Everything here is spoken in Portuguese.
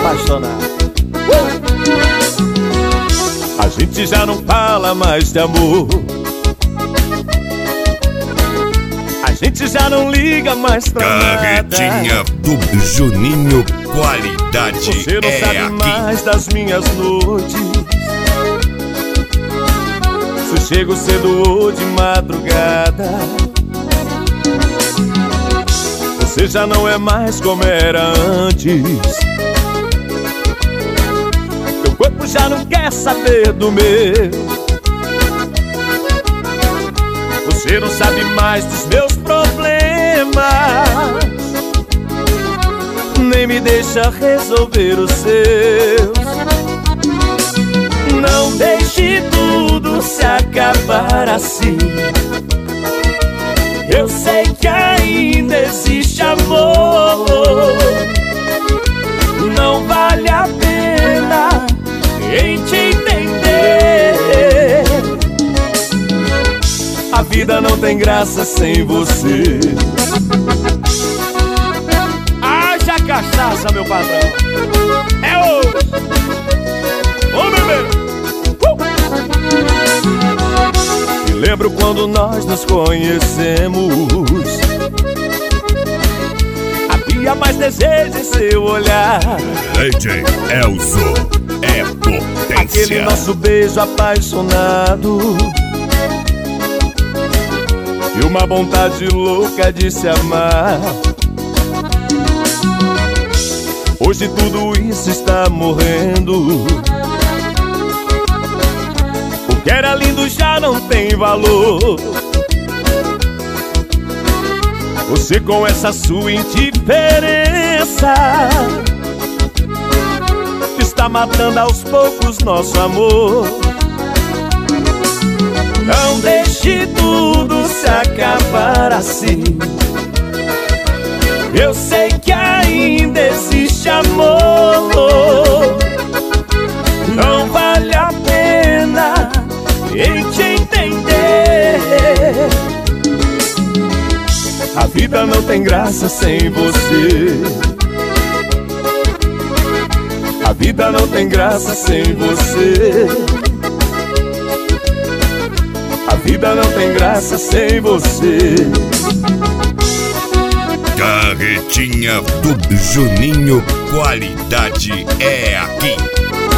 apaixonado. A gente já não fala mais de amor, a gente já não liga mais pra Carretinha nada. do Juninho, qualidade Você não é sabe aqui. mais das minhas noites, se chego cedo ou de madrugada. Você já não é mais como era antes, teu corpo já não quer saber do meu. Você não sabe mais dos meus problemas, nem me deixa resolver os seus. Não deixe tudo se acabar assim. Eu sei que ainda existe amor. Não vale a pena em te entender. A vida não tem graça sem você. Haja cachaça, meu patrão. É hoje. Ô, bebê. Me lembro quando nós nos conhecemos, havia mais desejo em seu olhar. DJ Elzo é potência. Aquele nosso beijo apaixonado e uma vontade louca de se amar. Hoje tudo isso está morrendo. O que era lindo já não tem valor. Você com essa sua indiferença está matando aos poucos nosso amor. Não deixe tudo se acabar assim. Eu sei que ainda existe amor. Não vale a pena em te entender. A vida não tem graça sem você. A vida não tem graça sem você. A vida não tem graça sem você. Carretinha do Juninho, qualidade é aqui.